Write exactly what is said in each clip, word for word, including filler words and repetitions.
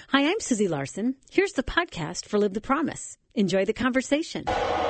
Hi, I'm Susie Larson. Here's the podcast for Live the Promise. Enjoy the conversation.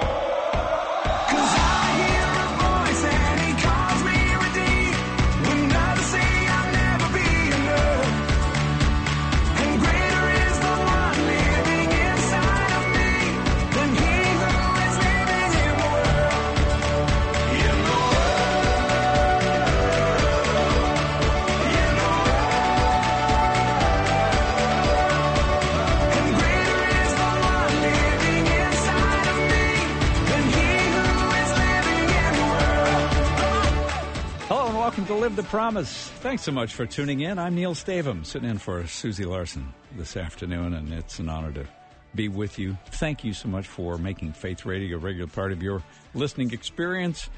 Welcome to Live the Promise. Thanks so much for tuning in. I'm Neil Stavum, sitting in for Susie Larson this afternoon, and it's an honor to be with you. Thank you so much for making Faith Radio a regular part of your listening experience.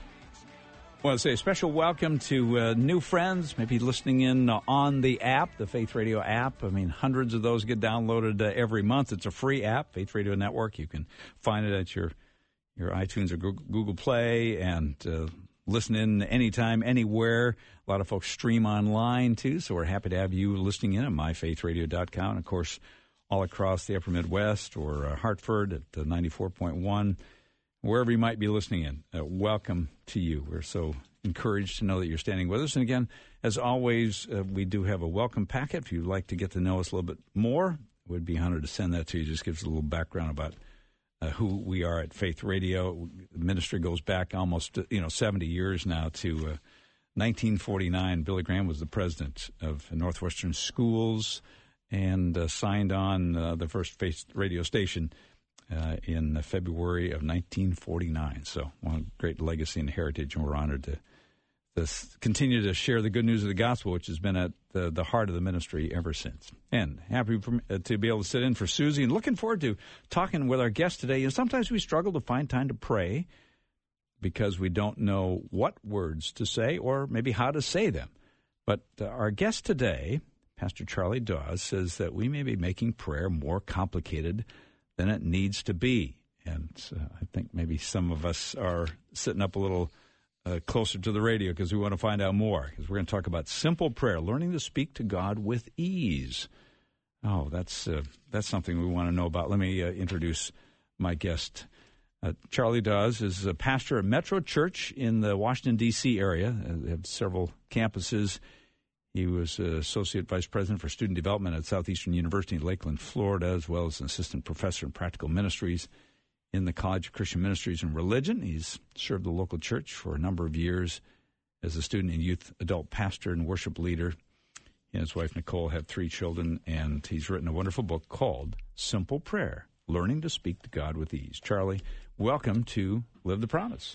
I want to say a special welcome to uh, new friends, maybe listening in uh, on the app, the Faith Radio app. I mean, hundreds of those get downloaded uh, every month. It's a free app, Faith Radio Network. You can find it at your, your iTunes or Google Play, and uh, listen in anytime, anywhere. A lot of folks stream online, too, so we're happy to have you listening in at my faith radio dot com. And, of course, all across the upper Midwest or uh, Hartford at uh, ninety-four point one, wherever you might be listening in, uh, welcome to you. We're so encouraged to know that you're standing with us. And, again, as always, uh, we do have a welcome packet. If you'd like to get to know us a little bit more, we'd be honored to send that to you. It just gives a little background about Uh, who we are at Faith Radio. The ministry goes back almost, you know, seventy years now to uh, nineteen forty-nine. Billy Graham was the president of Northwestern Schools and uh, signed on uh, the first Faith Radio station uh, in February of nineteen forty-nine. So one great legacy and heritage, and we're honored to, to continue to share the good news of the gospel, which has been at the, the heart of the ministry ever since. And happy to be able to sit in for Susie, and looking forward to talking with our guest today. You know, sometimes we struggle to find time to pray because we don't know what words to say or maybe how to say them. But uh, our guest today, Pastor Charlie Dawes, says that we may be making prayer more complicated than it needs to be. And uh, I think maybe some of us are sitting up a little Uh, closer to the radio because we want to find out more, because we're going to talk about simple prayer, learning to speak to God with ease. Oh, that's uh, that's something we want to know about. Let me uh, introduce my guest. Uh, Charlie Dawes is a pastor at Metro Church in the Washington, D C area. Uh, they have several campuses. He was uh, Associate Vice President for Student Development at Southeastern University in Lakeland, Florida, as well as an Assistant Professor in Practical Ministries in the College of Christian Ministries and Religion. He's served the local church for a number of years as a student and youth adult pastor and worship leader. He and his wife, Nicole, have three children, and he's written a wonderful book called Simple Prayer, Learning to Speak to God with Ease. Charlie, welcome to Live the Promise.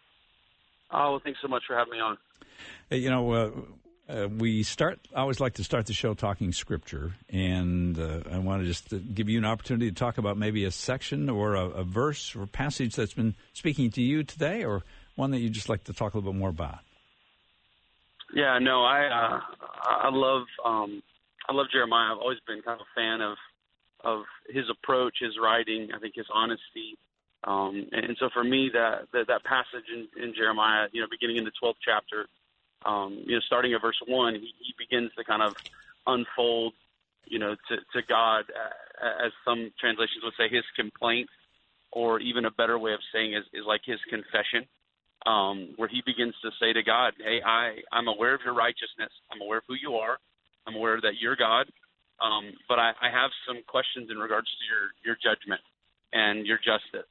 Oh, well, thanks so much for having me on. Hey, you know, uh, Uh, we start. I always like to start the show talking Scripture, and uh, I want to just uh, give you an opportunity to talk about maybe a section or a, a verse or passage that's been speaking to you today, or one that you'd just like to talk a little bit more about. Yeah, no, I uh, I love um, I love Jeremiah. I've always been kind of a fan of of his approach, his writing. I think his honesty, um, and so for me, that that, that passage in, in Jeremiah, you know, beginning in the twelfth chapter. Um, you know, starting at verse one, he, he begins to kind of unfold, you know, to, to God, uh, as some translations would say, his complaint, or even a better way of saying is, is like his confession, um, where he begins to say to God, hey, I, I'm aware of your righteousness. I'm aware of who you are. I'm aware that you're God. Um, but I, I have some questions in regards to your, your judgment and your justice.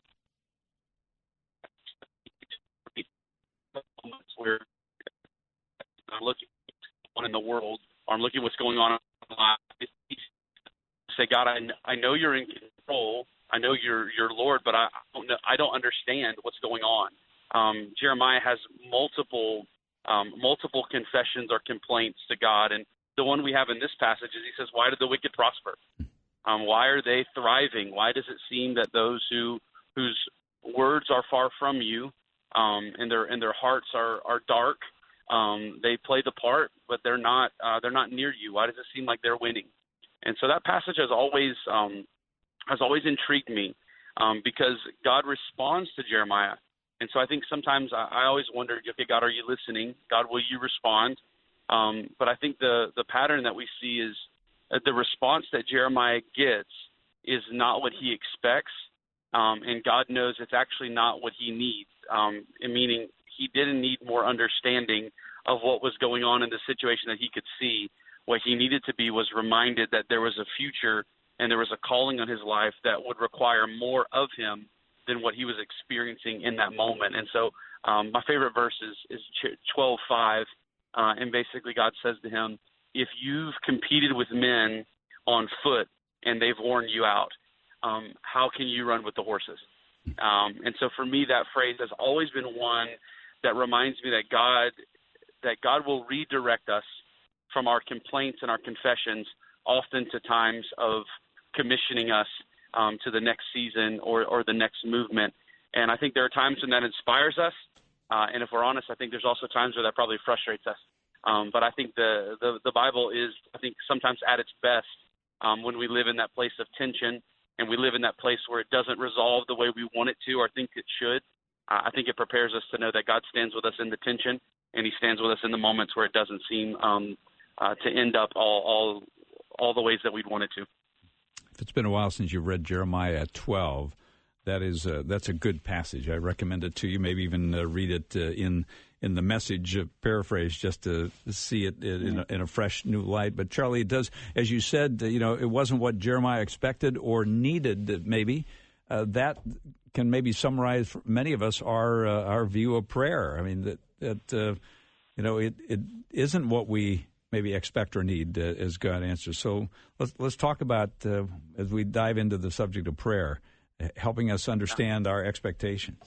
Where I'm looking at in the world, or I'm looking at what's going on in my life. Say, God, I, I know you're in control. I know you're you're Lord, but I don't know, I don't understand what's going on. Um, Jeremiah has multiple um, multiple confessions or complaints to God, and the one we have in this passage is he says, "Why did the wicked prosper? Um, why are they thriving? Why does it seem that those who whose words are far from you, um, and their and their hearts are are dark?" Um, they play the part, but they're not uh, they're not near you. Why does it seem like they're winning? And so that passage has always um, has always intrigued me, um, because God responds to Jeremiah. And so I think sometimes I, I always wonder, okay, God, are you listening? God, will you respond? Um, but I think the the pattern that we see is the response that Jeremiah gets is not what he expects, um, and God knows it's actually not what he needs, um, meaning he didn't need more understanding of what was going on in the situation that he could see. What he needed to be was reminded that there was a future and there was a calling on his life that would require more of him than what he was experiencing in that moment. And so um, my favorite verse is, is twelve five, uh, and basically God says to him, if you've competed with men on foot and they've worn you out, um, how can you run with the horses? Um, and so for me, that phrase has always been one that reminds me that God that God will redirect us from our complaints and our confessions often to times of commissioning us um, to the next season or, or the next movement. And I think there are times when that inspires us. Uh, and if we're honest, I think there's also times where that probably frustrates us. Um, but I think the, the, the Bible is, I think, sometimes at its best um, when we live in that place of tension and we live in that place where it doesn't resolve the way we want it to or think it should. Uh, I think it prepares us to know that God stands with us in the tension, and he stands with us in the moments where it doesn't seem um, uh, to end up all, all all the ways that we'd want it to. If it's been a while since you've read Jeremiah twelve, that is uh, that's a good passage. I recommend it to you. Maybe even uh, read it uh, in in the Message uh, paraphrase just to see it in a, in a fresh new light. But Charlie, it does, as you said, uh, you know, it wasn't what Jeremiah expected or needed. Uh, maybe uh, that can maybe summarize for many of us our uh, our view of prayer. I mean that that uh, you know it it isn't what we maybe expect or need uh, as God answers. So let's let's talk about uh, as we dive into the subject of prayer, helping us understand our expectations.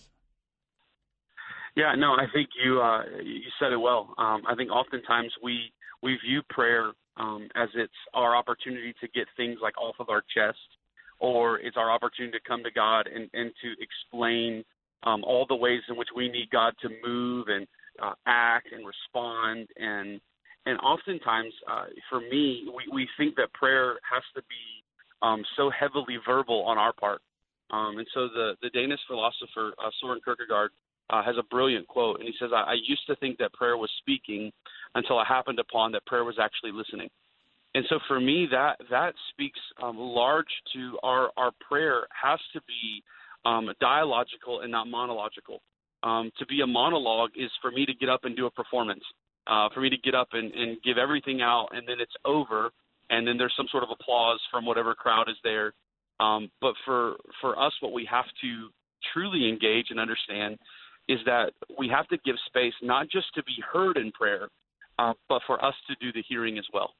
Yeah, no, I think you uh, you said it well. Um, I think oftentimes we we view prayer um, as it's our opportunity to get things like off of our chest, or it's our opportunity to come to God and, and to explain um, all the ways in which we need God to move and uh, act and respond. And and oftentimes, uh, for me, we, we think that prayer has to be um, so heavily verbal on our part. Um, and so the, the Danish philosopher uh, Søren Kierkegaard uh, has a brilliant quote, and he says, I, I used to think that prayer was speaking until I happened upon that prayer was actually listening. And so for me, that that speaks um, large to our, our prayer has to be um, dialogical and not monological. Um, to be a monologue is for me to get up and do a performance, uh, for me to get up and, and give everything out, and then it's over, and then there's some sort of applause from whatever crowd is there. Um, but for, for us, what we have to truly engage and understand is that we have to give space not just to be heard in prayer, uh, but for us to do the hearing as well.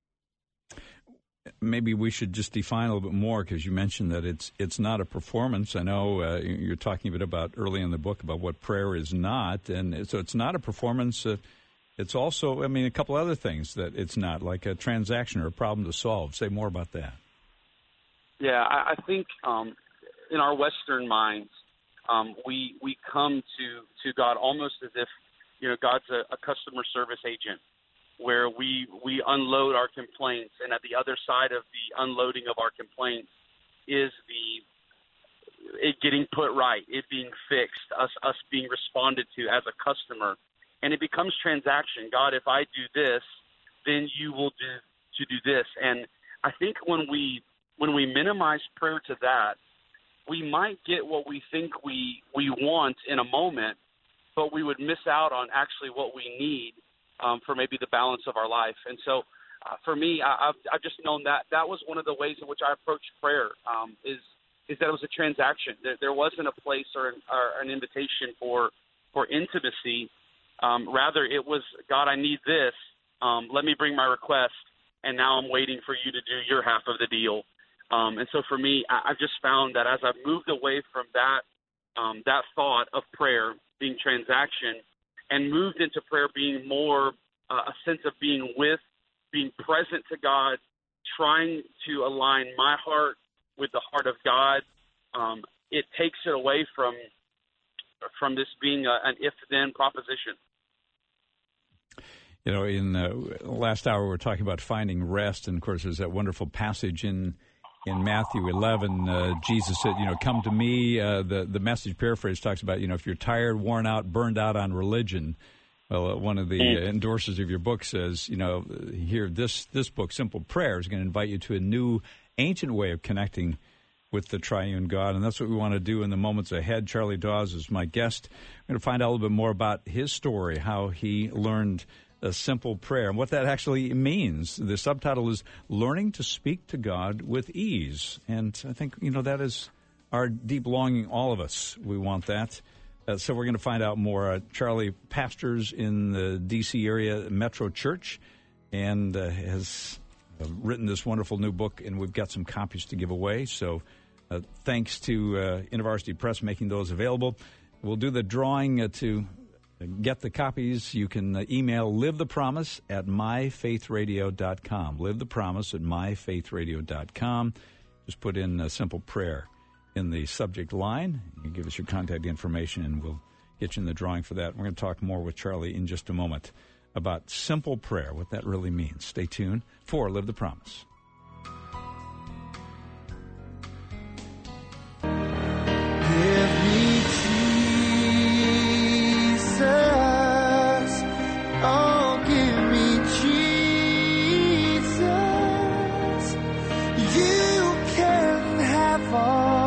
Maybe we should just define a little bit more, because you mentioned that it's it's not a performance. I know uh, you're talking a bit about early in the book about what prayer is not, and so it's not a performance. Uh, it's also, I mean, a couple other things that it's not, like a transaction or a problem to solve. Say more about that. Yeah, I, I think um, in our Western minds, um, we we come to, to God almost as if, you know, God's a, a customer service agent, where we we unload our complaints, and at the other side of the unloading of our complaints is the it getting put right, it being fixed, us us being responded to as a customer, and it becomes transaction. God, if I do this, then you will do to do this. And I think when we when we minimize prayer to that, we might get what we think we we want in a moment, but we would miss out on actually what we need Um, for maybe the balance of our life. And so uh, for me, I, I've, I've just known that that was one of the ways in which I approached prayer, um, is is that it was a transaction. There, there wasn't a place or an, or an invitation for for intimacy. Um, rather, it was, God, I need this. Um, let me bring my request, and now I'm waiting for you to do your half of the deal. Um, and so for me, I, I've just found that as I've moved away from that um, that thought of prayer being transaction, and moved into prayer being more uh, a sense of being with, being present to God, trying to align my heart with the heart of God, um, it takes it away from from this being a, an if-then proposition. You know, in the uh, last hour, we were talking about finding rest, and of course, there's that wonderful passage in in Matthew eleven. Uh, Jesus said, you know, come to me. Uh, the, the Message paraphrase talks about, you know, if you're tired, worn out, burned out on religion, Well, uh, one of the uh, endorsers of your book says, you know, here, this, this book, Simple Prayer, is going to invite you to a new, ancient way of connecting with the triune God, and that's what we want to do in the moments ahead. Charlie Dawes is my guest. We're going to find out a little bit more about his story, how he learned a simple prayer, and what that actually means. The subtitle is Learning to Speak to God with Ease, and I think, you know, that is our deep longing, all of us. We want that. Uh, so we're going to find out more. Uh, Charlie pastors in the D C area Metro Church and uh, has uh, written this wonderful new book, and we've got some copies to give away. So uh, thanks to uh, InterVarsity Press making those available. We'll do the drawing uh, to get the copies. You can uh, email live the promise at my faith radio dot com. live the promise at my faith radio dot com. Just put in a simple prayer in the subject line. You give us your contact information, and we'll get you in the drawing for that. We're going to talk more with Charlie in just a moment about simple prayer, what that really means. Stay tuned for Live the Promise. Give me Jesus. Oh, give me Jesus. You can have all.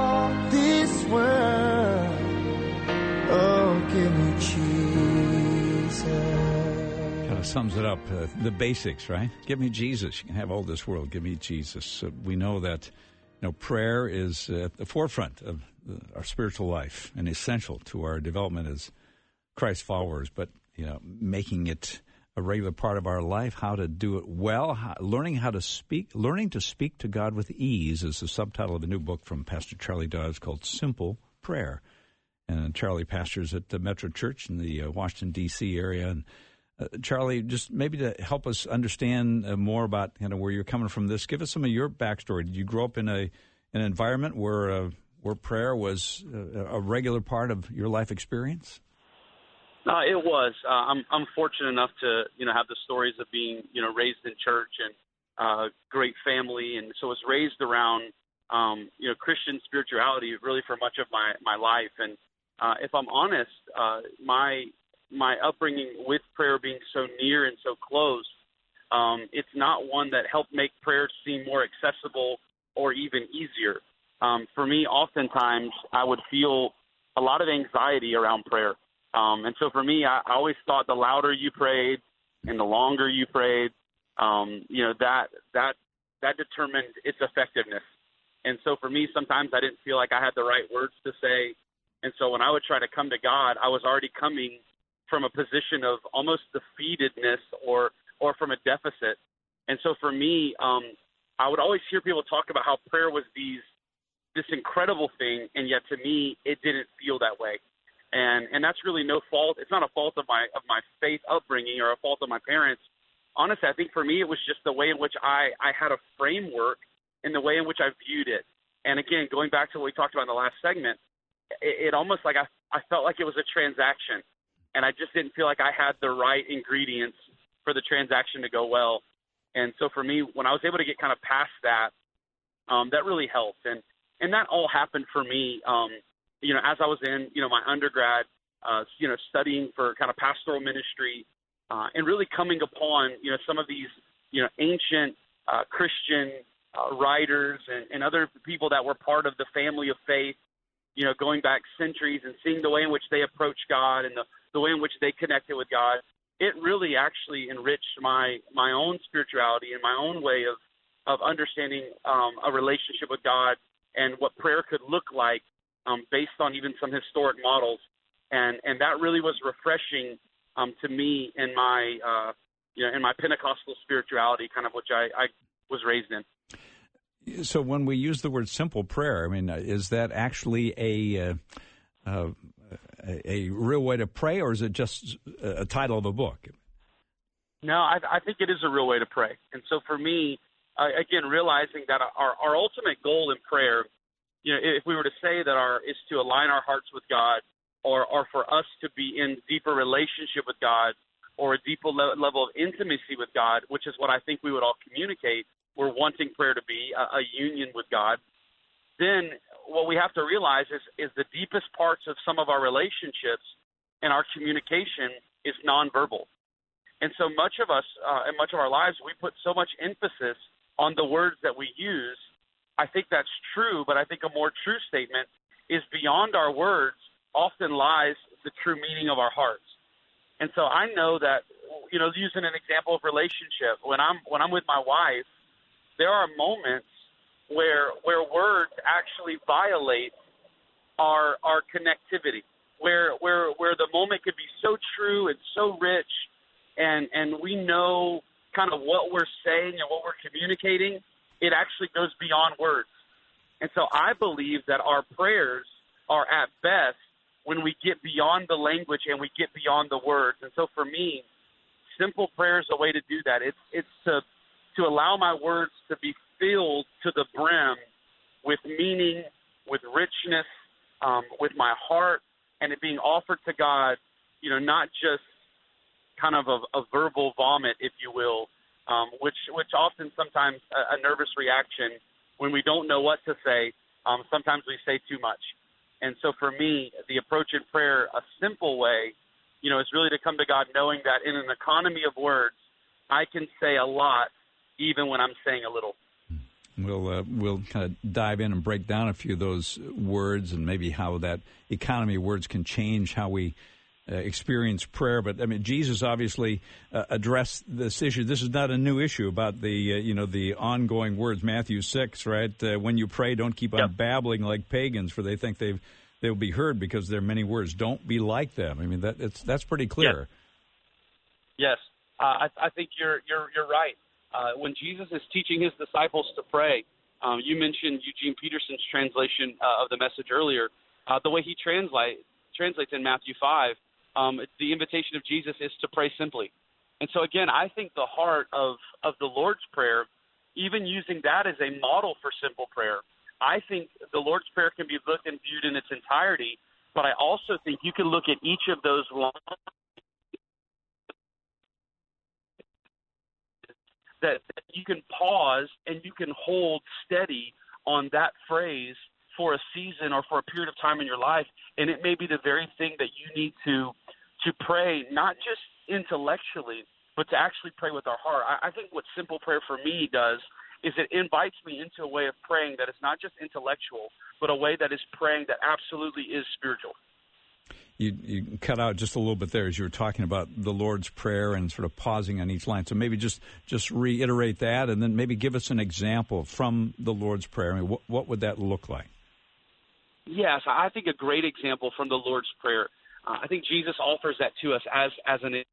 Sums it up, uh, the basics, right? Give me Jesus. You can have all this world. Give me Jesus. Uh, we know that, you know, prayer is uh, at the forefront of uh, our spiritual life and essential to our development as Christ followers. But, you know, making it a regular part of our life, how to do it well, how, learning how to speak, learning to speak to God with ease is the subtitle of a new book from Pastor Charlie Dawes called Simple Prayer. And Charlie pastors at the Metro Church in the uh, Washington, D C area. And Uh, Charlie, just maybe to help us understand uh, more about you know, where you're coming from this, give us some of your backstory. Did you grow up in a an environment where uh, where prayer was uh, a regular part of your life experience? Uh, it was. Uh, I'm I'm fortunate enough to you know have the stories of being you know raised in church and uh, great family, and so I was raised around um, you know Christian spirituality really for much of my my life. And uh, if I'm honest, uh, my my upbringing with prayer being so near and so close, um, it's not one that helped make prayer seem more accessible or even easier. Um, for me, oftentimes, I would feel a lot of anxiety around prayer. Um, and so for me, I, I always thought the louder you prayed and the longer you prayed, um, you know, that that that determined its effectiveness. And so for me, sometimes I didn't feel like I had the right words to say. And so when I would try to come to God, I was already coming from a position of almost defeatedness or or from a deficit. And so for me, um, I would always hear people talk about how prayer was these this incredible thing, and yet to me, it didn't feel that way. And and that's really no fault. It's not a fault of my of my faith upbringing or a fault of my parents. Honestly, I think for me, it was just the way in which I, I had a framework and the way in which I viewed it. And again, going back to what we talked about in the last segment, it, it almost like I, I felt like it was a transaction. And I just didn't feel like I had the right ingredients for the transaction to go well. And so for me, when I was able to get kind of past that, um, that really helped. And and that all happened for me, um, you know, as I was in, you know, my undergrad, uh, you know, studying for kind of pastoral ministry uh, and really coming upon, you know, some of these, you know, ancient uh, Christian uh, writers and, and other people that were part of the family of faith, you know, going back centuries and seeing the way in which they approached God and the the way in which they connected with God. It really actually enriched my my own spirituality and my own way of, of understanding um, a relationship with God and what prayer could look like um, based on even some historic models. And and that really was refreshing um, to me in my, uh, you know, in my Pentecostal spirituality, kind of which I, I was raised in. So when we use the word simple prayer, I mean, is that actually a uh, uh, a, a real way to pray, or is it just a title of a book? No, I, I think it is a real way to pray. And so for me, uh, again, realizing that our, our ultimate goal in prayer, you know, if we were to say that our is to align our hearts with God, or, or for us to be in deeper relationship with God, or a deeper le- level of intimacy with God, which is what I think we would all communicate, we're wanting prayer to be, a, a union with God, then what we have to realize is, is the deepest parts of some of our relationships and our communication is nonverbal. And so much of us, uh, and much of our lives, we put so much emphasis on the words that we use. I think that's true, but I think a more true statement is beyond our words often lies the true meaning of our hearts. And so I know that, you know, using an example of relationship, when I'm when I'm with my wife, there are moments where where words actually violate our our connectivity, where where where the moment could be so true and so rich, and and we know kind of what we're saying and what we're communicating, it actually goes beyond words. And so I believe that our prayers are at best when we get beyond the language and we get beyond the words. And so for me, simple prayer is a way to do that. It's it's to to allow my words to be filled to the brim with meaning, with richness, um, with my heart, and it being offered to God, you know, not just kind of a, a verbal vomit, if you will, um, which which often sometimes a, a nervous reaction when we don't know what to say. Um, sometimes we say too much. And so for me, the approach in prayer, a simple way, you know, is really to come to God knowing that in an economy of words, I can say a lot even when I'm saying a little. We'll uh, we'll kind of dive in and break down a few of those words and maybe how that economy of words can change how we uh, experience prayer. But I mean, Jesus obviously uh, addressed this issue. This is not a new issue about the uh, you know the ongoing words. Matthew six, right? Uh, when you pray, don't keep on yep. babbling like pagans, for they think they've they'll be heard because there are many words. Don't be like them. I mean, that it's that's pretty clear. Yes, yes. Uh, I, I think you're you're you're right. Uh, when Jesus is teaching his disciples to pray, um, you mentioned Eugene Peterson's translation uh, of the message earlier. Uh, the way he translate, translates in Matthew five, um, the invitation of Jesus is to pray simply. And so, again, I think the heart of, of the Lord's Prayer, even using that as a model for simple prayer, I think the Lord's Prayer can be looked and viewed in its entirety, but I also think you can look at each of those lines That, that you can pause and you can hold steady on that phrase for a season or for a period of time in your life, and it may be the very thing that you need to to pray, not just intellectually, but to actually pray with our heart. I, I think what simple prayer for me does is it invites me into a way of praying that is not just intellectual, but a way that is praying that absolutely is spiritual. You, you cut out just a little bit there as you were talking about the Lord's Prayer and sort of pausing on each line. So maybe just, just reiterate that and then maybe give us an example from the Lord's Prayer. I mean, what, what would that look like? Yes, I think a great example from the Lord's Prayer. Uh, I think Jesus offers that to us as, as an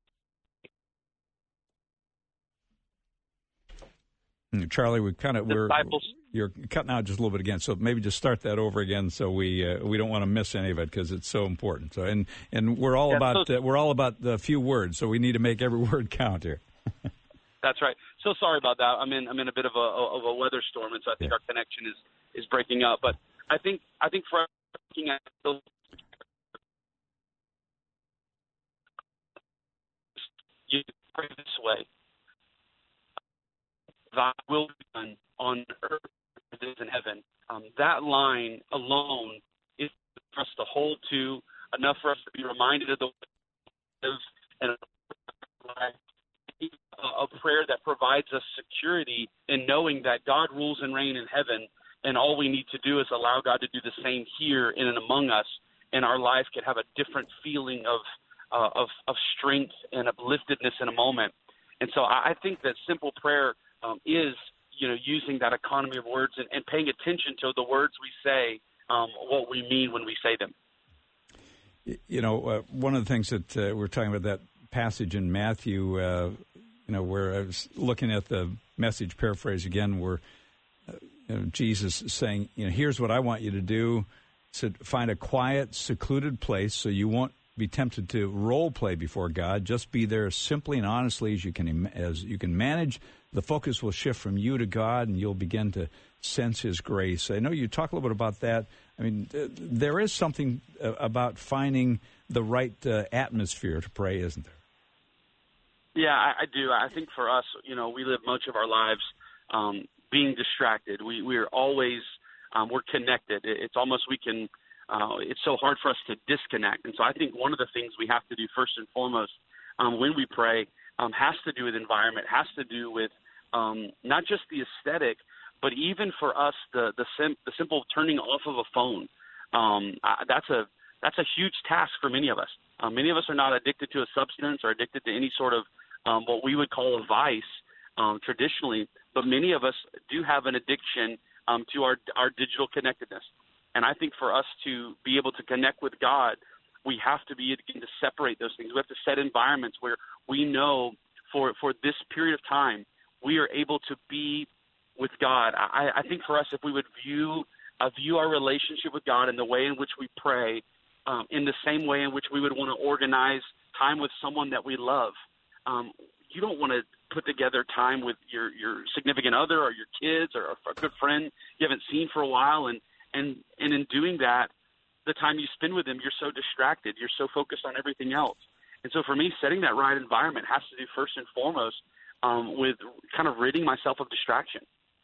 Charlie, we kind of we're disciples. You're cutting out just a little bit again, so maybe just start that over again, so we uh, we don't want to miss any of it because it's so important. So and and we're all yeah, about so, uh, we're all about the few words, so we need to make every word count here. That's right. So sorry about that. I'm in I'm in a bit of a of a weather storm, and so I think yeah. our connection is, is breaking up. But I think I think for looking at the you pray this way. Thy will be done on earth as it is in heaven. Um, that line alone is for us to hold to, enough for us to be reminded of the and a prayer that provides us security in knowing that God rules and reigns in heaven, and all we need to do is allow God to do the same here in and among us, and our life can have a different feeling of uh, of, of strength and upliftedness in a moment. And so I, I think that simple prayer Um, is, you know, using that economy of words and, and paying attention to the words we say, um, what we mean when we say them. You know, uh, one of the things that uh, we're talking about, that passage in Matthew, uh, you know, where I was looking at the Message paraphrase again, where uh, you know, Jesus is saying, you know, here's what I want you to do. So find a quiet, secluded place so you won't be tempted to role play before God. Just be there simply and honestly as you can as you can manage. The focus will shift from you to God, and you'll begin to sense His grace. I know you talk a little bit about that. I mean, uh, there is something uh, about finding the right uh, atmosphere to pray, isn't there? Yeah, I, I do. I think for us, you know, we live much of our lives um, being distracted. We we are always um, we're connected. It's almost we can. Uh, it's so hard for us to disconnect. And so I think one of the things we have to do first and foremost um, when we pray um, has to do with environment, has to do with um, not just the aesthetic, but even for us, the the, sim- the simple turning off of a phone. Um, uh, that's a that's a huge task for many of us. Uh, many of us are not addicted to a substance or addicted to any sort of um, what we would call a vice um, traditionally, but many of us do have an addiction um, to our our digital connectedness. And I think for us to be able to connect with God, we have to be able to separate those things. We have to set environments where we know for for this period of time we are able to be with God. I, I think for us, if we would view uh, view our relationship with God and the way in which we pray um, in the same way in which we would want to organize time with someone that we love. Um, you don't want to put together time with your, your significant other or your kids or a good friend you haven't seen for a while. And, and, and in doing that, the time you spend with them, you're so distracted. You're so focused on everything else. And so for me, setting that right environment has to do first and foremost um, with kind of ridding myself of distraction.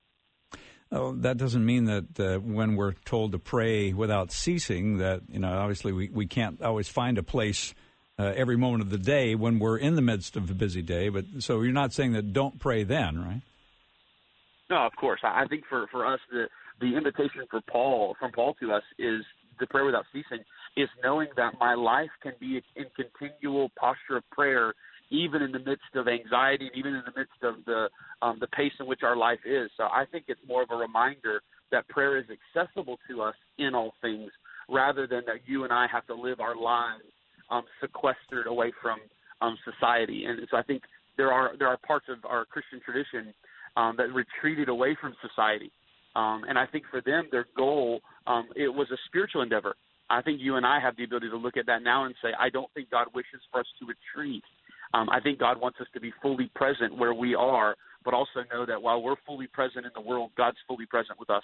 Oh, that doesn't mean that uh, when we're told to pray without ceasing, that, you know, obviously we, we can't always find a place uh, every moment of the day when we're in the midst of a busy day. But so you're not saying that don't pray then, right? No, of course. I think for, for us, the, the invitation for Paul, from Paul to us is to pray without ceasing, is knowing that my life can be in continual posture of prayer, even in the midst of anxiety, even in the midst of the um, the pace in which our life is. So I think it's more of a reminder that prayer is accessible to us in all things, rather than that you and I have to live our lives um, sequestered away from um, society. And so I think there are there are parts of our Christian tradition um, that retreated away from society. Um, and I think for them, their goal, um, it was a spiritual endeavor. I think you and I have the ability to look at that now and say, I don't think God wishes for us to retreat. Um, I think God wants us to be fully present where we are, but also know that while we're fully present in the world, God's fully present with us.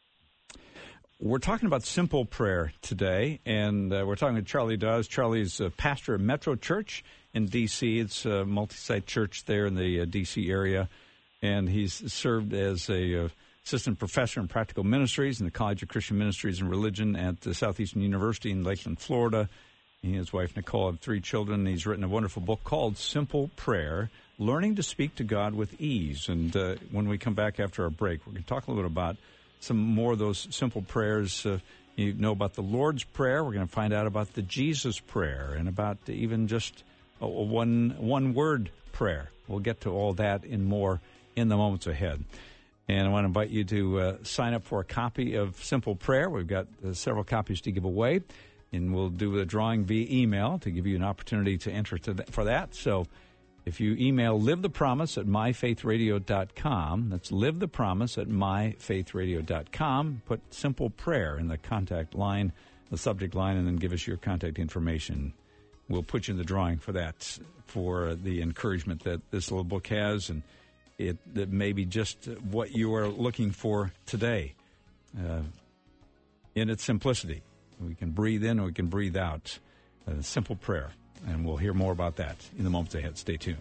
We're talking about simple prayer today, and uh, we're talking to Charlie Dawes. Charlie's a pastor at Metro Church in D C It's a multi-site church there in the uh, D C area, and he's served as a uh, assistant professor in practical ministries in the College of Christian Ministries and Religion at the Southeastern University in Lakeland, Florida. He and his wife, Nicole, have three children. He's written a wonderful book called Simple Prayer, Learning to Speak to God with Ease. And uh, when we come back after our break, we're going to talk a little bit about some more of those simple prayers. Uh, you know about the Lord's Prayer. We're going to find out about the Jesus Prayer and about even just a, a one, one-word prayer. We'll get to all that and more in the moments ahead. And I want to invite you to uh, sign up for a copy of Simple Prayer. We've got uh, several copies to give away. And we'll do a drawing via email to give you an opportunity to enter to th- for that. So if you email live the promise at my faith radio dot com, that's live the promise at my faith radio dot com, put Simple Prayer in the contact line, the subject line, and then give us your contact information. We'll put you in the drawing for that, for the encouragement that this little book has, and it that may be just what you are looking for today uh, in its simplicity. We can breathe in or we can breathe out. A simple prayer. And we'll hear more about that in the moments ahead. Stay tuned.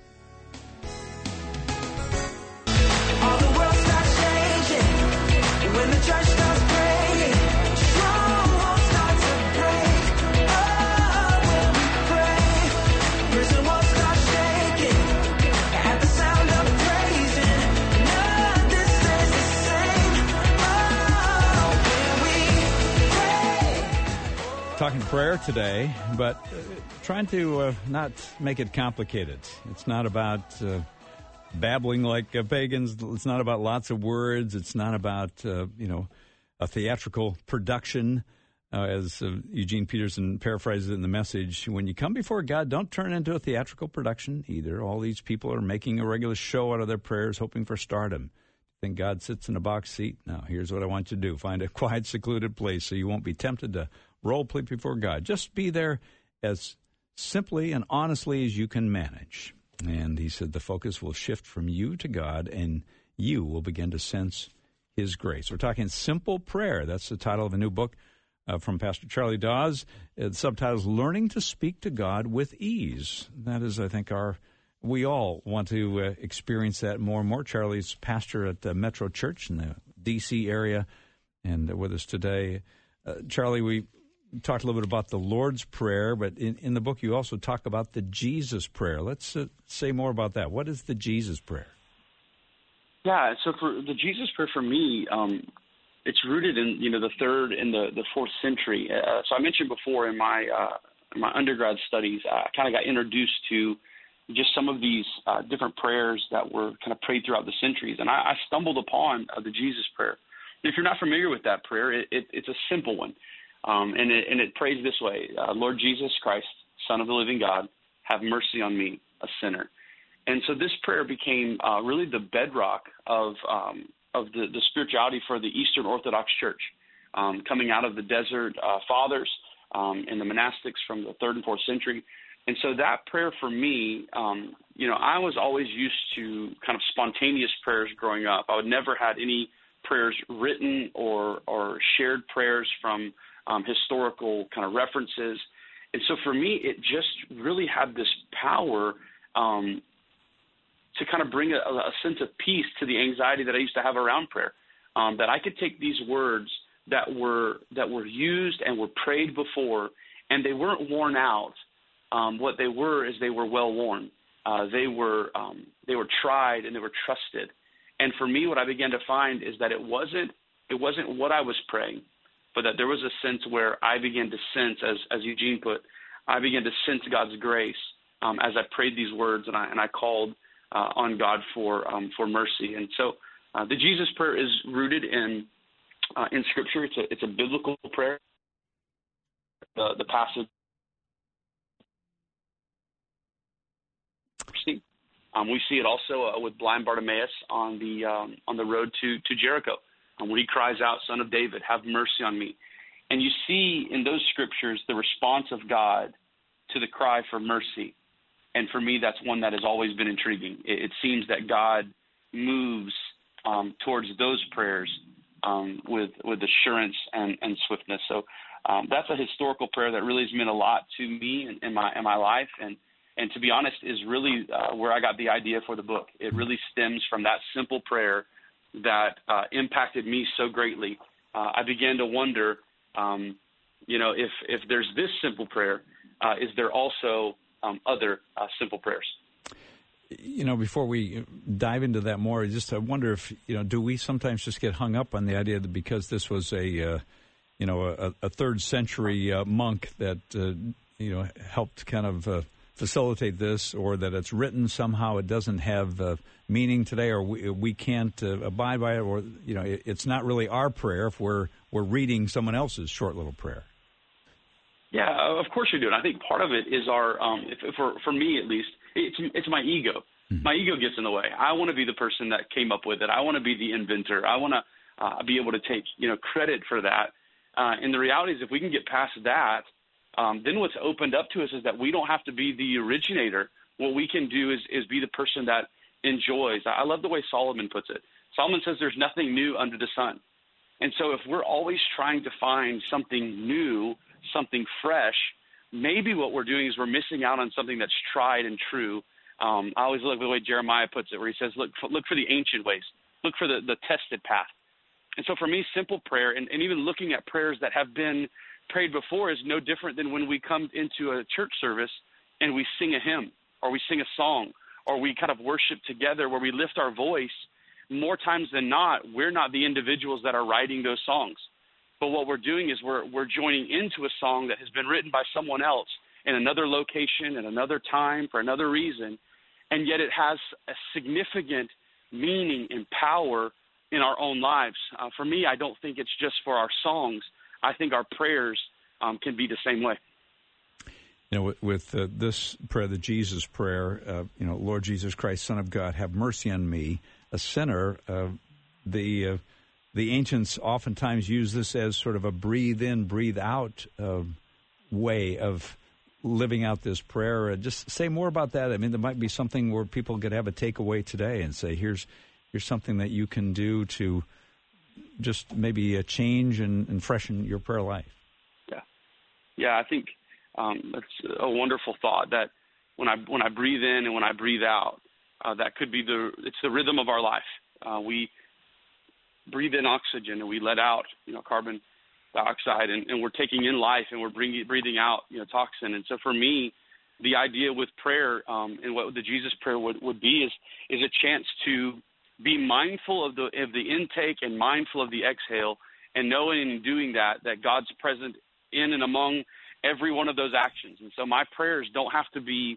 All the world starts changing when the church starts praying. Strongholds start to break. Oh, when we pray, prison walls start shaking at the sound of praising. Nothing stays the same. Oh, when we pray. Talking prayer today, but uh, trying to uh, not make it complicated. It's not about uh, babbling like uh, pagans. It's not about lots of words. It's not about, uh, you know, a theatrical production. Uh, as uh, Eugene Peterson paraphrases it in the Message, when you come before God, don't turn it into a theatrical production either. All these people are making a regular show out of their prayers, hoping for stardom. Think God sits in a box seat? No, here's what I want you to do. Find a quiet, secluded place so you won't be tempted to role play before God. Just be there as simply and honestly as you can manage. And he said the focus will shift from you to God, and you will begin to sense his grace. We're talking simple prayer. That's the title of a new book uh, from Pastor Charlie Dawes. Uh, the subtitle is Learning to Speak to God with Ease. That is, I think, our we all want to uh, experience that more and more. Charlie's pastor at uh, Metro Church in the D C area, and uh, with us today. Uh, Charlie, we talked a little bit about the Lord's Prayer, but in, in the book you also talk about the Jesus Prayer. Let's uh, say more about that. What is the Jesus Prayer? Yeah, so for the Jesus Prayer for me, um, it's rooted in, you know, the third and the, the fourth century. Uh, so I mentioned before in my uh, in my undergrad studies, I kind of got introduced to just some of these uh, different prayers that were kind of prayed throughout the centuries, and I, I stumbled upon uh, the Jesus Prayer. And if you're not familiar with that prayer, it, it, it's a simple one, um, and, it, and it prays this way: uh, Lord Jesus Christ, Son of the living God, have mercy on me, a sinner. And so this prayer became uh, really the bedrock of um, of the, the spirituality for the Eastern Orthodox Church, um, coming out of the Desert uh, Fathers um, and the monastics from the third and fourth century. And so that prayer for me, um, you know, I was always used to kind of spontaneous prayers growing up. I would never had any prayers written or or shared prayers from um, historical kind of references. And so for me, it just really had this power um, to kind of bring a, a sense of peace to the anxiety that I used to have around prayer, um, that I could take these words that were that were used and were prayed before, and they weren't worn out. Um, what they were is they were well worn. Uh, they were um, they were tried and they were trusted. And for me, what I began to find is that it wasn't it wasn't what I was praying, but that there was a sense where I began to sense, as as Eugene put, I began to sense God's grace um, as I prayed these words and I and I called uh, on God for um, for mercy. And so uh, the Jesus Prayer is rooted in uh, in Scripture. It's a it's a biblical prayer. The the passage. Um, we see it also uh, with blind Bartimaeus on the um, on the road to to Jericho, um, when he cries out, "Son of David, have mercy on me." And you see in those scriptures the response of God to the cry for mercy. And for me, that's one that has always been intriguing. It, it seems that God moves um, towards those prayers um, with with assurance and, and swiftness. So um, that's a historical prayer that really has meant a lot to me in, in my in my life, and. And to be honest, is really uh, where I got the idea for the book. It really stems from that simple prayer that uh, impacted me so greatly. Uh, I began to wonder, um, you know, if if there's this simple prayer, uh, is there also um, other uh, simple prayers? You know, before we dive into that more, just I wonder if, you know, do we sometimes just get hung up on the idea that because this was a, uh, you know, a, a third century uh, monk that, uh, you know, helped kind of uh, facilitate this, or that it's written somehow it doesn't have uh, meaning today, or we, we can't uh, abide by it, or, you know, it, it's not really our prayer if we're we're reading someone else's short little prayer. Yeah, of course you do. And I think part of it is our, um, if, if for for me at least, it's it's my ego. Mm-hmm. My ego gets in the way. I want to be the person that came up with it. I want to be the inventor. I want to uh, be able to take, you know, credit for that. Uh, and the reality is, if we can get past that, Um, then what's opened up to us is that we don't have to be the originator. What we can do is, is be the person that enjoys. I love the way Solomon puts it. Solomon says there's nothing new under the sun. And so if we're always trying to find something new, something fresh, maybe what we're doing is we're missing out on something that's tried and true. Um, I always love the way Jeremiah puts it, where he says, look, look for the ancient ways. Look for the, the tested path. And so for me, simple prayer, and, and even looking at prayers that have been prayed before, is no different than when we come into a church service and we sing a hymn, or we sing a song, or we kind of worship together where we lift our voice. More times than not, we're not the individuals that are writing those songs. But what we're doing is we're we're joining into a song that has been written by someone else in another location, in another time, for another reason, and yet it has a significant meaning and power in our own lives. Uh, for me, I don't think it's just for our songs. I think our prayers um, can be the same way. You know, with, with uh, this prayer, the Jesus prayer, uh, you know, Lord Jesus Christ, Son of God, have mercy on me, a sinner. Uh, the uh, the ancients oftentimes use this as sort of a breathe in, breathe out uh, way of living out this prayer. Uh, just say more about that. I mean, there might be something where people could have a takeaway today and say, here's here's something that you can do to just maybe a change and, and freshen your prayer life. Yeah, yeah. I think um, that's a wonderful thought. That when I when I breathe in and when I breathe out, uh, that could be the it's the rhythm of our life. Uh, we breathe in oxygen and we let out, you know, carbon dioxide, and, and we're taking in life, and we're bringing, breathing out, you know, toxin. And so for me, the idea with prayer um, and what the Jesus prayer would, would be is is a chance to be mindful of the of the intake and mindful of the exhale, and knowing in doing that that God's present in and among every one of those actions. And so my prayers don't have to be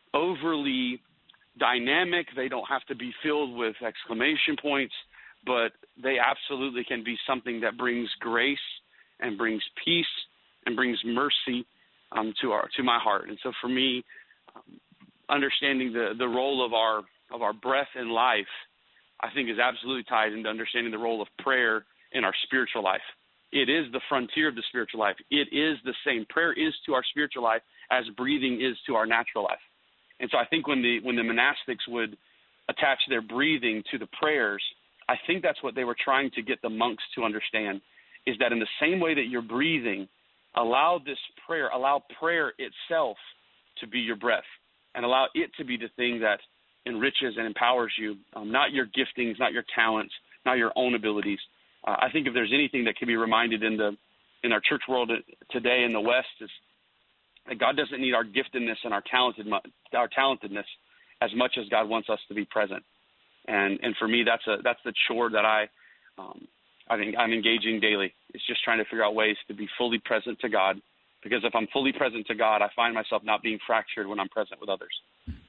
overly dynamic. They don't have to be filled with exclamation points, but they absolutely can be something that brings grace and brings peace and brings mercy um, to our to my heart. And so for me, um, understanding the, the role of our of our breath in life, I think is absolutely tied into understanding the role of prayer in our spiritual life. It is the frontier of the spiritual life. It is the same. Prayer is to our spiritual life as breathing is to our natural life. And so I think when the when the monastics would attach their breathing to the prayers, I think that's what they were trying to get the monks to understand, is that in the same way that you're breathing, allow this prayer, allow prayer itself to be your breath, and allow it to be the thing that enriches and empowers you, um, not your giftings, not your talents, not your own abilities. Uh, I think if there's anything that can be reminded in the in our church world today in the West, is that God doesn't need our giftedness and our talented our talentedness as much as God wants us to be present. And and for me, that's a that's the chore that I um, I think I'm engaging daily. It's just trying to figure out ways to be fully present to God, because if I'm fully present to God, I find myself not being fractured when I'm present with others.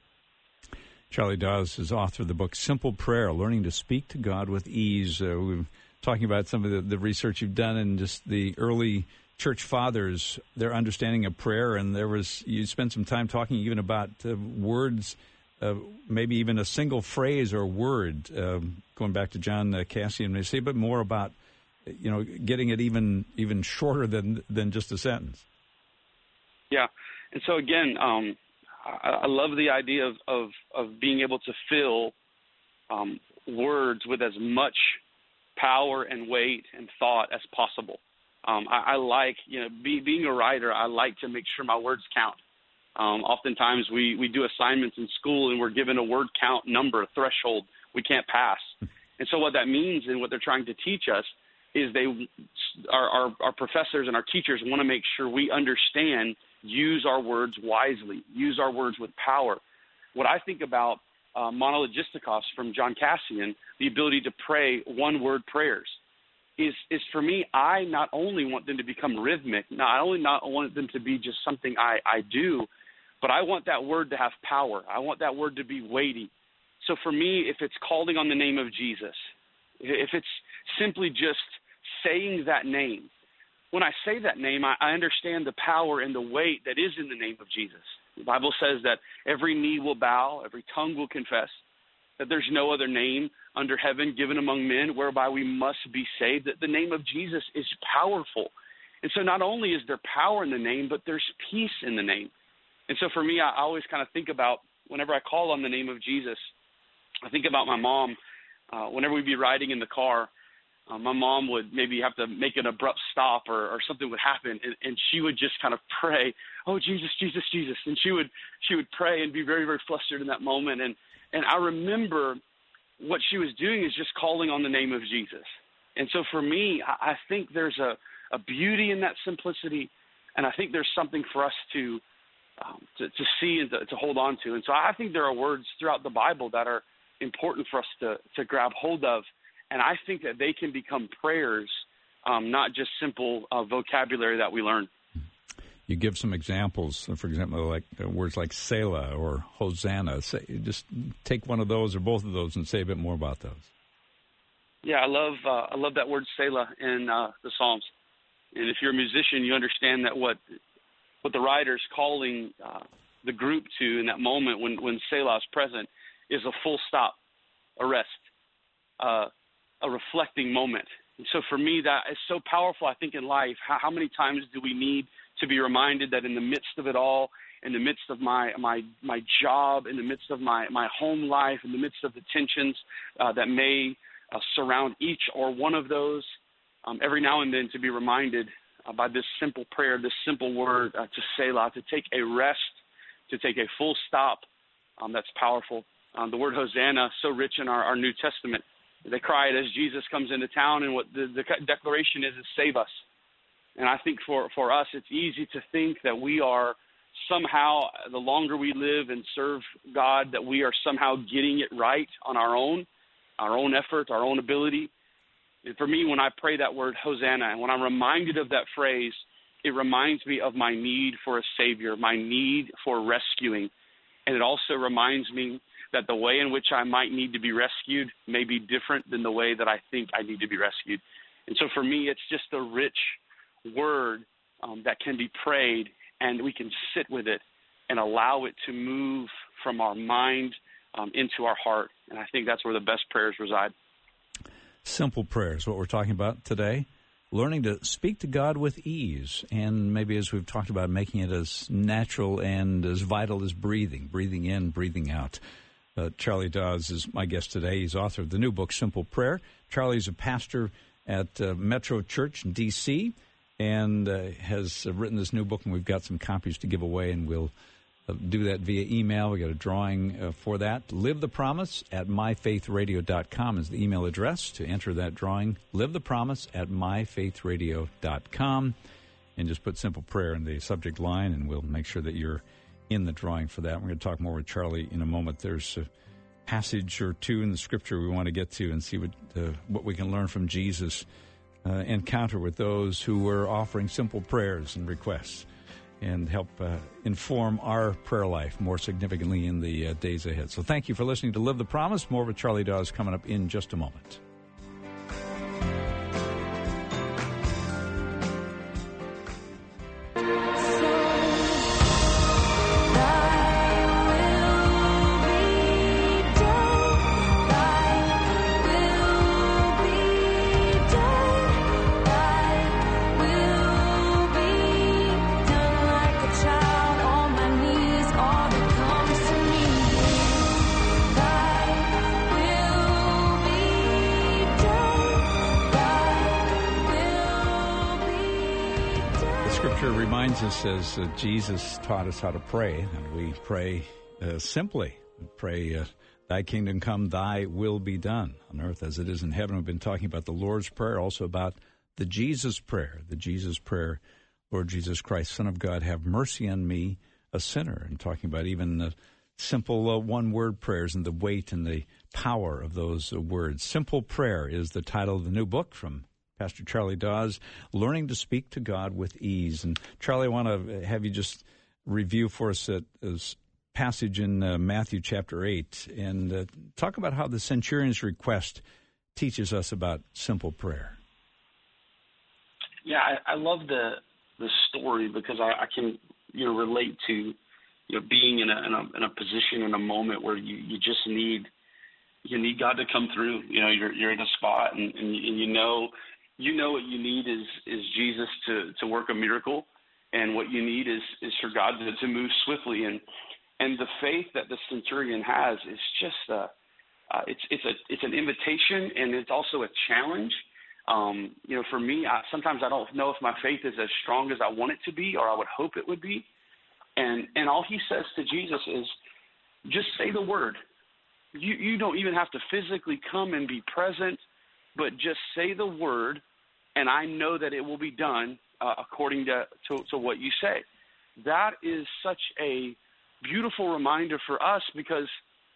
Charlie Dawes is author of the book Simple Prayer: Learning to Speak to God with Ease. Uh, we're talking about some of the, the research you've done and just the early church fathers, their understanding of prayer, and there was you spent some time talking even about uh, words, uh, maybe even a single phrase or word. Uh, going back to John uh, Cassian, may say a bit more about, you know, getting it even even shorter than than just a sentence. Yeah, and so again, um, I, I love the idea of, of of being able to fill um, words with as much power and weight and thought as possible. Um, I, I like, you know, be, being a writer, I like to make sure my words count. Um, oftentimes we, we do assignments in school and we're given a word count number, a threshold we can't pass. And so what that means and what they're trying to teach us is they, our, our, our professors and our teachers want to make sure we understand, use our words wisely, use our words with power. What I think about uh, monologistikos from John Cassian, the ability to pray one-word prayers, is is for me, I not only want them to become rhythmic, not only not want them to be just something I, I do, but I want that word to have power. I want that word to be weighty. So for me, if it's calling on the name of Jesus, if it's simply just saying that name, when I say that name, I, I understand the power and the weight that is in the name of Jesus. The Bible says that every knee will bow, every tongue will confess that there's no other name under heaven given among men whereby we must be saved, that the name of Jesus is powerful. And so not only is there power in the name, but there's peace in the name. And so for me, I always kind of think about, whenever I call on the name of Jesus, I think about my mom. Uh, whenever we'd be riding in the car, uh, my mom would maybe have to make an abrupt stop, or, or something would happen, and, and she would just kind of pray, "Oh, Jesus, Jesus, Jesus." And she would she would pray and be very, very flustered in that moment. And And I remember what she was doing is just calling on the name of Jesus. And so for me, I think there's a, a beauty in that simplicity, and I think there's something for us to um, to, to see and to, to hold on to. And so I think there are words throughout the Bible that are important for us to, to grab hold of, and I think that they can become prayers, um, not just simple uh, vocabulary that we learn. You give some examples, for example, like uh, words like Selah or Hosanna. Say, just take one of those or both of those and say a bit more about those. Yeah, I love uh, I love that word Selah in uh, the Psalms. And if you're a musician, you understand that what what the writer's calling uh, the group to in that moment when, when Selah is present is a full stop, a rest, uh, a reflecting moment. And so for me, that is so powerful, I think, in life. How, how many times do we need to be reminded that in the midst of it all, in the midst of my my my job, in the midst of my, my home life, in the midst of the tensions uh, that may uh, surround each or one of those, um, every now and then to be reminded uh, by this simple prayer, this simple word, uh, to Selah, to take a rest, to take a full stop, um, that's powerful. Um, the word Hosanna, so rich in our, our New Testament. They cry it as Jesus comes into town, and what the, the declaration is is save us. And I think for, for us, it's easy to think that we are somehow, the longer we live and serve God, that we are somehow getting it right on our own, our own effort, our own ability. And for me, when I pray that word, Hosanna, and when I'm reminded of that phrase, it reminds me of my need for a Savior, my need for rescuing. And it also reminds me that the way in which I might need to be rescued may be different than the way that I think I need to be rescued. And so for me, it's just a rich word um, that can be prayed, and we can sit with it and allow it to move from our mind um, into our heart. And I think that's where the best prayers reside. Simple prayers, what we're talking about today. Learning to speak to God with ease, and maybe, as we've talked about, making it as natural and as vital as breathing, breathing in, breathing out. Uh, Charlie Dawes is my guest today. He's author of the new book, Simple Prayer. Charlie's a pastor at uh, Metro Church in D C and uh, has uh, written this new book, and we've got some copies to give away, and we'll uh, do that via email. We got a drawing uh, for that. Live the Promise at my faith radio dot com is the email address to enter that drawing. Live the Promise at my faith radio dot com, and just put Simple Prayer in the subject line, and we'll make sure that you're in the drawing for that. We're going to talk more with Charlie in a moment. There's a passage or two in the Scripture we want to get to and see what uh, what we can learn from Jesus' uh, encounter with those who were offering simple prayers and requests, and help uh, inform our prayer life more significantly in the uh, days ahead. So thank you for listening to Live the Promise. More with Charlie Dawes coming up in just a moment. Reminds us, as uh, Jesus taught us how to pray, and we pray uh, simply. We pray, uh, thy kingdom come, thy will be done on earth as it is in heaven. We've been talking about the Lord's Prayer, also about the Jesus Prayer, the Jesus Prayer, Lord Jesus Christ, Son of God, have mercy on me, a sinner, and talking about even the simple uh, one-word prayers and the weight and the power of those uh, words. Simple Prayer is the title of the new book from Pastor Charlie Dawes, Learning to Speak to God with Ease. And Charlie, I want to have you just review for us a, a passage in uh, Matthew chapter eight and uh, talk about how the centurion's request teaches us about simple prayer. Yeah, I, I love the the story because I, I can you know relate to you know being in a, in a in a position in a moment where you, you just need you need God to come through. You know, you're you're in a spot and, and, and you know. You know what you need is is Jesus to, to work a miracle, and what you need is, is for God to, to move swiftly. And and the faith that the centurion has is just a, uh, it's it's a it's an invitation, and it's also a challenge. Um, you know, for me, I, sometimes I don't know if my faith is as strong as I want it to be, or I would hope it would be. And and all he says to Jesus is, just say the word. You you don't even have to physically come and be present, but just say the word. And I know that it will be done uh, according to, to, to what you say. That is such a beautiful reminder for us because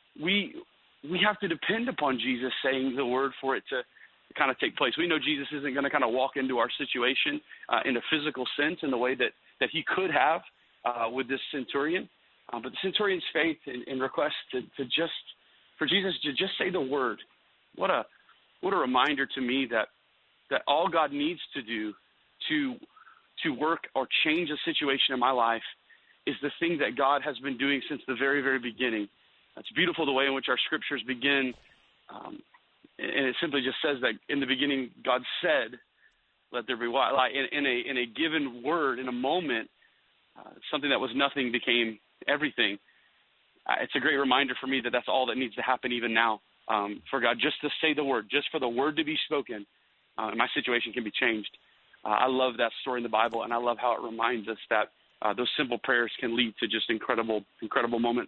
we we have to depend upon Jesus saying the word for it to kind of take place. We know Jesus isn't going to kind of walk into our situation uh, in a physical sense in the way that, that he could have uh, with this centurion. Uh, but the centurion's faith and, and request to, to just for Jesus to just say the word. What a what a reminder to me that that all God needs to do to to work or change a situation in my life is the thing that God has been doing since the very, very beginning. It's beautiful the way in which our scriptures begin, um, and it simply just says that in the beginning God said, "Let there be light." In, in a in a given word, in a moment, uh, something that was nothing became everything. Uh, it's a great reminder for me that that's all that needs to happen even now, um, for God just to say the word, just for the word to be spoken. Uh, my situation can be changed. Uh, I love that story in the Bible, and I love how it reminds us that uh, those simple prayers can lead to just incredible, incredible moments.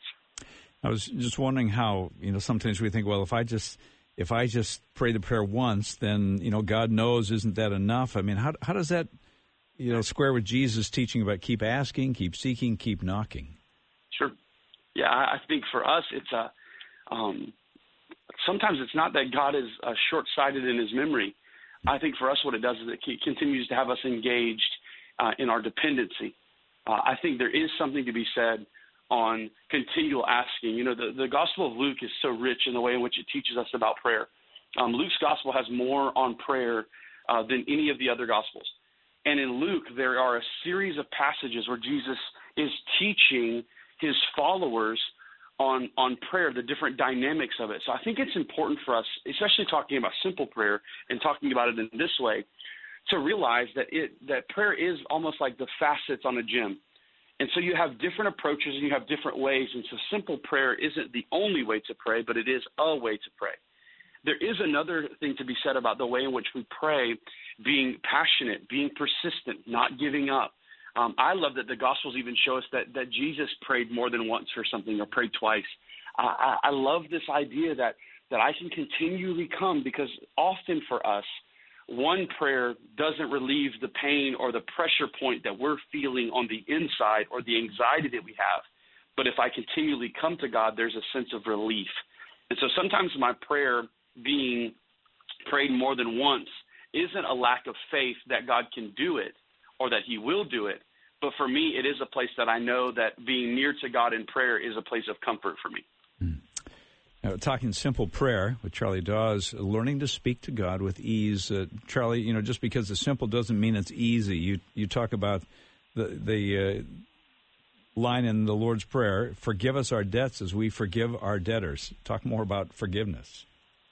I was just wondering how, you know, sometimes we think, well, if I just if I just pray the prayer once, then, you know, God knows, isn't that enough? I mean, how how does that you know, square with Jesus' teaching about keep asking, keep seeking, keep knocking? Sure. Yeah, I I think for us, it's a um, sometimes it's not that God is uh, short-sighted in his memory. I think for us what it does is it ke- continues to have us engaged uh, in our dependency. Uh, I think there is something to be said on continual asking. You know, the, the Gospel of Luke is so rich in the way in which it teaches us about prayer. Um, Luke's Gospel has more on prayer uh, than any of the other Gospels. And in Luke, there are a series of passages where Jesus is teaching his followers on on prayer, the different dynamics of it. So I think it's important for us, especially talking about simple prayer and talking about it in this way, to realize that it that prayer is almost like the facets on a gym. And so you have different approaches and you have different ways. And so simple prayer isn't the only way to pray, but it is a way to pray. There is another thing to be said about the way in which we pray, being passionate, being persistent, not giving up. Um, I love that the Gospels even show us that, that Jesus prayed more than once for something or prayed twice. I, I, I love this idea that, that I can continually come, because often for us, one prayer doesn't relieve the pain or the pressure point that we're feeling on the inside or the anxiety that we have. But if I continually come to God, there's a sense of relief. And so sometimes my prayer being prayed more than once isn't a lack of faith that God can do it or that he will do it. But for me, it is a place that I know that being near to God in prayer is a place of comfort for me. Mm. Now, talking simple prayer with Charlie Dawes, learning to speak to God with ease. Uh, Charlie, you know, just because it's simple doesn't mean it's easy. You you talk about the the uh, line in the Lord's Prayer, forgive us our debts as we forgive our debtors. Talk more about forgiveness.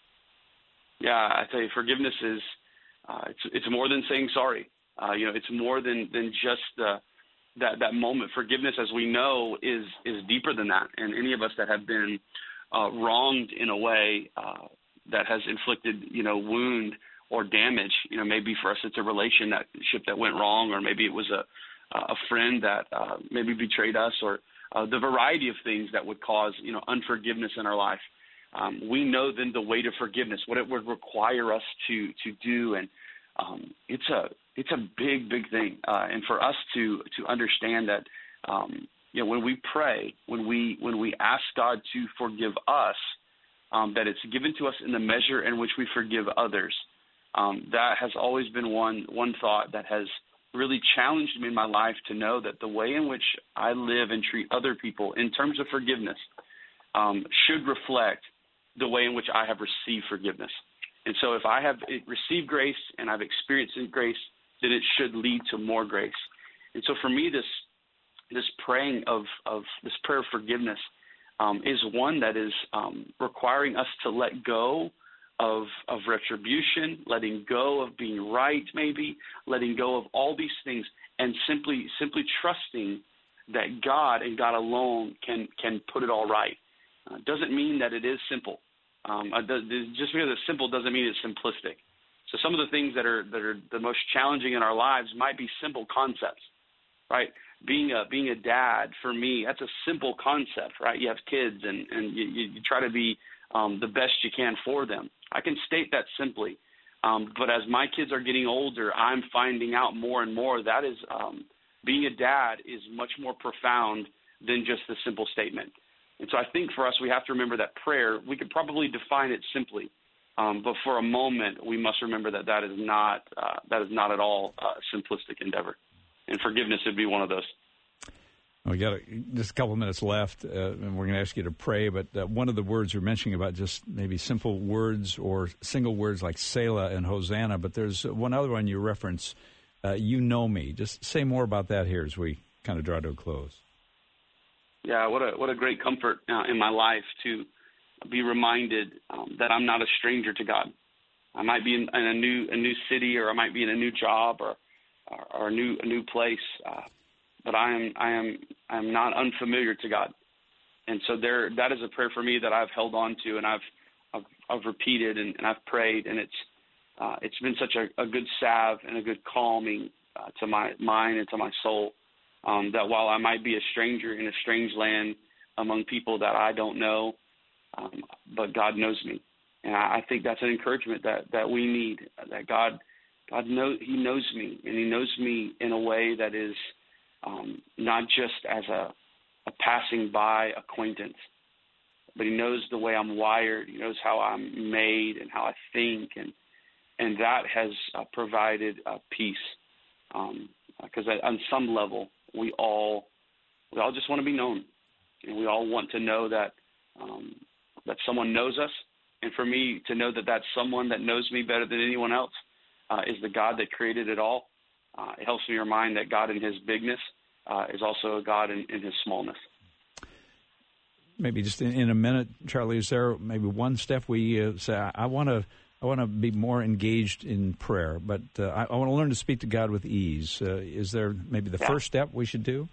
Yeah, I tell you, forgiveness is uh, it's it's more than saying sorry. Uh, you know, it's more than than just the that that moment. Forgiveness, as we know, is is deeper than that. And any of us that have been uh, wronged in a way uh, that has inflicted, you know, wound or damage, you know, maybe for us it's a relationship that went wrong, or maybe it was a a friend that uh, maybe betrayed us, or uh, the variety of things that would cause, you know, unforgiveness in our life. Um, we know then the weight of forgiveness, what it would require us to to do, and um, it's a it's a big big thing. Uh, and for us to to understand that, um, you know, when we pray, when we when we ask God to forgive us, um, that it's given to us in the measure in which we forgive others. Um, that has always been one one thought that has really challenged me in my life, to know that the way in which I live and treat other people in terms of forgiveness um, should reflect the way in which I have received forgiveness. And so if I have received grace and I've experienced grace, then it should lead to more grace. And so for me, this this praying of, of this prayer of forgiveness um, is one that is um, requiring us to let go of of retribution, letting go of being right, maybe, letting go of all these things, and simply simply trusting that God and God alone can can put it all right. Uh, doesn't mean that it is simple. Um, uh, just because it's simple doesn't mean it's simplistic. So some of the things that are that are the most challenging in our lives might be simple concepts, right? Being a being a dad, for me, that's a simple concept, right? You have kids, and and you, you try to be um, the best you can for them. I can state that simply, um, but as my kids are getting older, I'm finding out more and more that is um, being a dad is much more profound than just a simple statement. And so I think for us, we have to remember that prayer, we could probably define it simply, um, but for a moment, we must remember that that is not uh, that is not at all a simplistic endeavor. And forgiveness would be one of those. We got a, just a couple minutes left, uh, and we're going to ask you to pray. But uh, one of the words you're mentioning about just maybe simple words or single words like Selah and Hosanna, but there's one other one you reference, uh, you know me. Just say more about that here as we kind of draw to a close. Yeah, what a what a great comfort uh, in my life to be reminded um, that I'm not a stranger to God. I might be in, in a new a new city, or I might be in a new job, or or, or a new a new place, uh, but I am I am I am not unfamiliar to God. And so there, that is a prayer for me that I've held on to, and I've I've, I've repeated and, and I've prayed, and it's uh, it's been such a, a good salve and a good calming uh, to my mind and to my soul. Um, that while I might be a stranger in a strange land among people that I don't know, um, but God knows me. And I, I think that's an encouragement that, that we need, that God God know He knows me, and He knows me in a way that is um, not just as a, a passing by acquaintance, but He knows the way I'm wired. He knows how I'm made and how I think, and and that has uh, provided uh, peace. Because um, on some level, we all we all just want to be known, and we all want to know that um, that someone knows us. And for me to know that that's someone that knows me better than anyone else uh, is the God that created it all. Uh, it helps me remind that God in His bigness uh, is also a God in, in His smallness. Maybe just in, in a minute, Charlie, is there maybe one step we uh, say, I want to I want to be more engaged in prayer, but uh, I, I want to learn to speak to God with ease. Uh, is there maybe the yeah. first step we should do?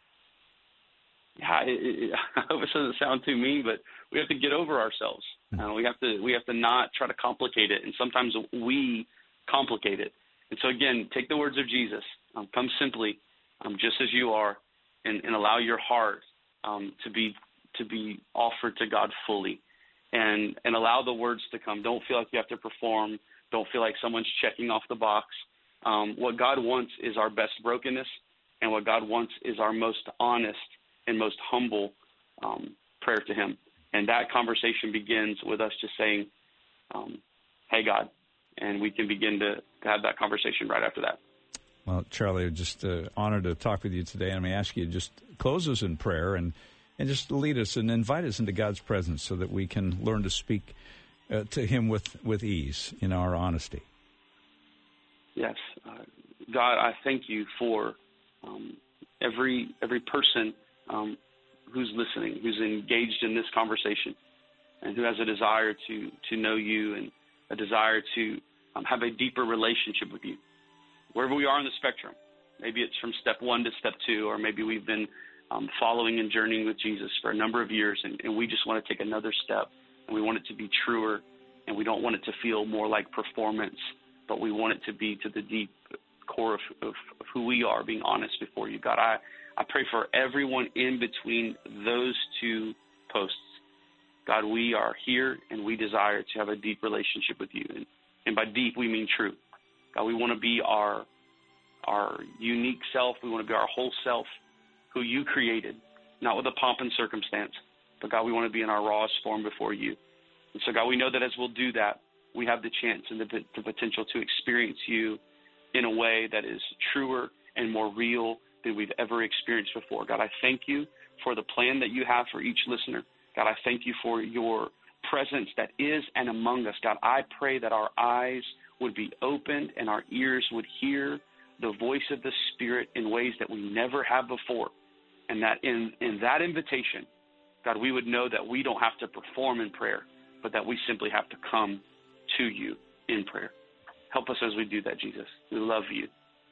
Yeah, it, it, I hope it doesn't sound too mean, but we have to get over ourselves. Uh, we have to we have to not try to complicate it, and sometimes we complicate it. And so again, take the words of Jesus. Um, come simply, um, just as you are, and, and allow your heart um, to be to be offered to God fully, and and allow the words to come. Don't feel like you have to perform. Don't feel like someone's checking off the box. Um, what God wants is our best brokenness, and what God wants is our most honest and most humble um, prayer to Him. And that conversation begins with us just saying, um, hey, God, and we can begin to, to have that conversation right after that. Well, Charlie, just uh, honored to talk with you today. And I'm going to ask you to just close us in prayer and, and just lead us and invite us into God's presence so that we can learn to speak uh, to Him with, with ease in our honesty. Yes. Uh, God, I thank you for um, every every person um who's listening, who's engaged in this conversation, and who has a desire to to know you and a desire to um, have a deeper relationship with you. Wherever we are on the spectrum, maybe it's from step one to step two, or maybe we've been um, following and journeying with Jesus for a number of years, and, and we just want to take another step, and we want it to be truer, and we don't want it to feel more like performance, but we want it to be to the deep core of, of, of who we are, being honest before you. God, I I pray for everyone in between those two posts. God, we are here and we desire to have a deep relationship with you. And, and by deep, we mean true. God, we want to be our, our unique self. We want to be our whole self, who you created, not with a pomp and circumstance. But God, we want to be in our rawest form before you. And so, God, we know that as we'll do that, we have the chance and the, the potential to experience you in a way that is truer and more real than we've ever experienced before. God, I thank you for the plan that you have for each listener. God, I thank you for your presence that is and among us. God, I pray that our eyes would be opened and our ears would hear the voice of the Spirit in ways that we never have before. And that in, in that invitation, God, we would know that we don't have to perform in prayer, but that we simply have to come to you in prayer. Help us as we do that, Jesus. We love you.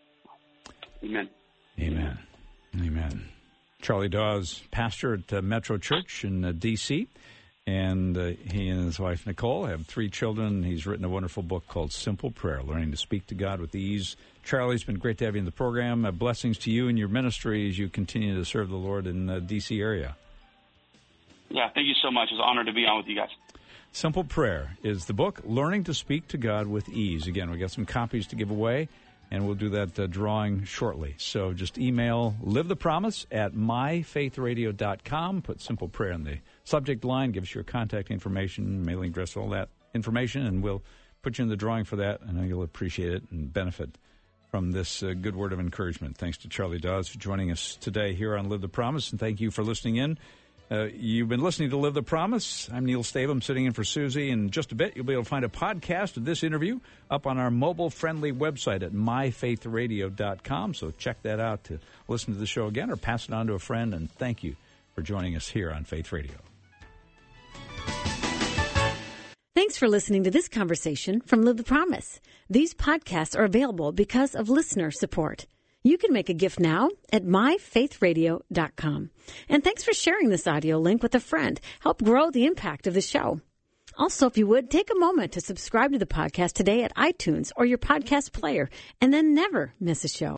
Amen. Amen. Amen. Charlie Dawes, pastor at uh, Metro Church in uh, D C, and uh, he and his wife, Nicole, have three children. He's written a wonderful book called Simple Prayer, Learning to Speak to God with Ease. Charlie, it's been great to have you in the program. Uh, blessings to you and your ministry as you continue to serve the Lord in the D C area. Yeah, thank you so much. It's an honor to be on with you guys. Simple Prayer is the book, Learning to Speak to God with Ease. Again, we got some copies to give away, and we'll do that uh, drawing shortly. So just email Live the Promise at my faith radio dot com. Put Simple Prayer in the subject line. Give us your contact information, mailing address, all that information, and we'll put you in the drawing for that. I know you'll appreciate it and benefit from this uh, good word of encouragement. Thanks to Charlie Dawes for joining us today here on Live the Promise, and thank you for listening in. Uh, you've been listening to Live the Promise. I'm Neil Stavum, sitting in for Susie. In just a bit, you'll be able to find a podcast of this interview up on our mobile-friendly website at my faith radio dot com. So check that out to listen to the show again or pass it on to a friend. And thank you for joining us here on Faith Radio. Thanks for listening to this conversation from Live the Promise. These podcasts are available because of listener support. You can make a gift now at my faith radio dot com. And thanks for sharing this audio link with a friend. Help grow the impact of the show. Also, if you would, take a moment to subscribe to the podcast today at iTunes or your podcast player, and then never miss a show.